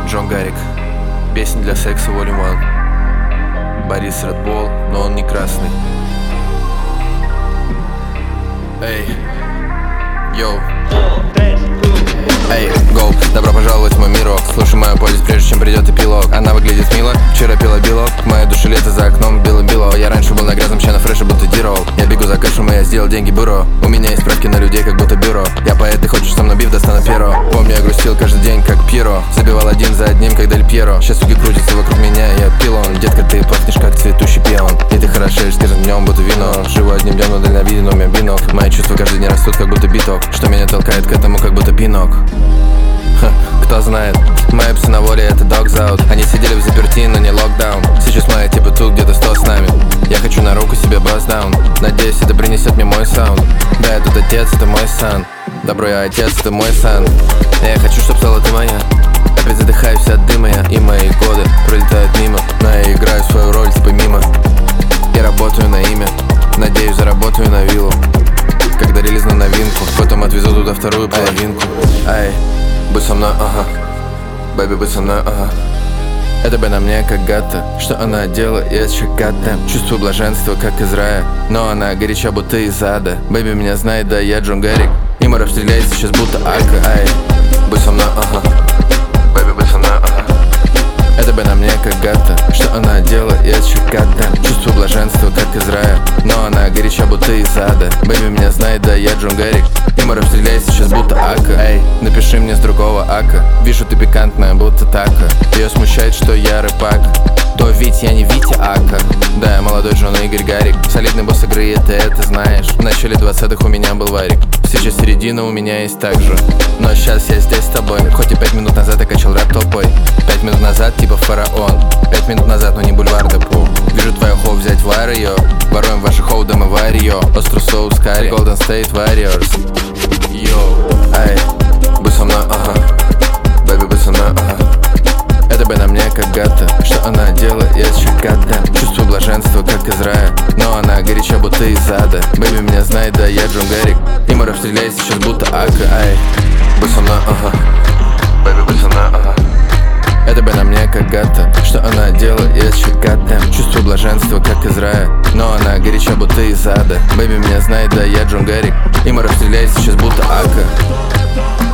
Джон Гарик. Песня для секса Volume 1. Борис Red Bull, но он не красный. Эй, йоу. Эй, гоу, добро пожаловать в мой мирок. Слушай мою повесть, прежде чем придет эпилог. Она выглядит мило, вчера пила белок. В моей душе лето за окном бело-бело. Я раньше был на грязном, ща на фреше будто дирол. Я бегу за кэшем, и я сделал деньги бюро. У меня есть справки на людей, как будто бюро. Я поэт, ты хочешь со мной биф, достану перо. Помню, я грустил каждый день, как Пиро. Забивал один за одним, как Дель Пьеро. Сейчас суки крутятся вокруг меня, я пилон. Детка, ты пахнешь, как цветущий пион. И ты хорошеешь с каждым днем, будто вино. Живу одним днем, но дальновиден, у меня бинок. Мои чувства каждый день растут, как будто биток. Что меня толкает к этому, как будто пинок. Кто знает, мои псы на воле, это dogs out. Они сидели в заперти, но не локдаун. Сейчас мои типа тут где-то 100 с нами. Я хочу на руку себе бас-даун. Надеюсь, это принесет мне мой саунд. Да, я тут отец, это мой сан. Добро, я отец, это мой сан. Я хочу, чтоб стала ты моя. Опять задыхаюсь от дыма я. И мои годы пролетают мимо. Но я играю свою роль, типа мимо. Я работаю на имя. Надеюсь, заработаю на виллу. Когда релиз на новинку, потом отвезу туда вторую половинку. Ай, будь со мной, ага. Бэби, будь со мной, ага. Это бы на мне как гата, что она делает еще гата. Чувствую блаженство, как из рая, но она горяча, будто из ада. Бэби меня знает, да я Джон Гарик. И мы расстреляется сейчас будто ака. Ай, будь со мной, ага. Бэби, будь со мной, ага. Это бы на мне как гата, что она делает еще гата. Чувствую блаженство, как из рая, но она горяча, будто из ада. Бэби меня знает, да я Джон Гарик. И мы расстреляется сейчас будто ака. Эй, напиши мне с другого ака. Вижу, ты пикантная, будто така. Ее смущает, что я рэпак. То ведь я не Витя Ака. Да, я молодой Джон Игорь Гарик. Солидный босс игры, и ты это знаешь. В начале 20-х у меня был варик. Сейчас середина у меня есть так же. Но сейчас я здесь с тобой. Хоть и 5 минут назад я качал рэп толпой. 5 минут назад типа фараон. 5 минут назад, но не бульвар Депо. Вижу твою хоу взять вар ее. Воруем ваши хоу, да мы варьё. Острый соус карри, Golden State Warriors. Йоу, ай, будь со мной, ага. Бэби, будь со мной, ага. Это бы на мне как гата, что она делает еще гата. Чувствую блаженство, как из рая, но она горяча, будто из ада. Бэби меня знает, да я Джон Гарик. И мы расстреляется сейчас будто ака. Ай, будь со мной, ага. Бэби, будь со мной, ага. Это бы на мне как гата, что она делает еще гата. Чувствую блаженство, как из рая, но она горяча, будто из ада. Бэби меня знает, да я Джон Гарик. И мы расстреляется сейчас будто ака.